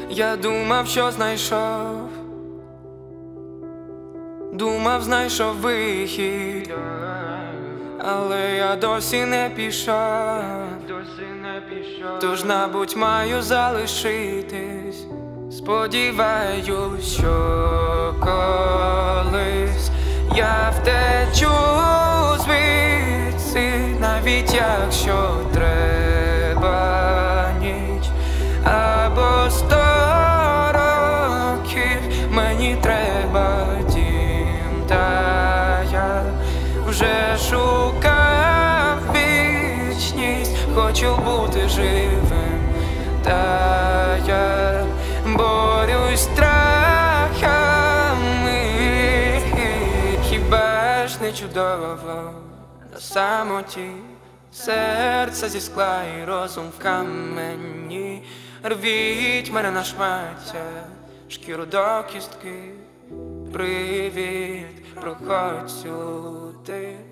Я думав, що знайшов, думав, знайшов вихід, але я досі не пішов, тож, мабуть, маю залишитись. Сподіваюсь, що колись я втечу звідси, навіть якщо треба ніч або 100 років, мені треба дім, та я вже шукав вічність, хочу бути живим, та я борюсь страхами. Хіба ж не чудово на самоті, серце зі скла і розум в камені. Рвіть мене на шмаття, шкіру до кістки. Привіт, проходь сюди.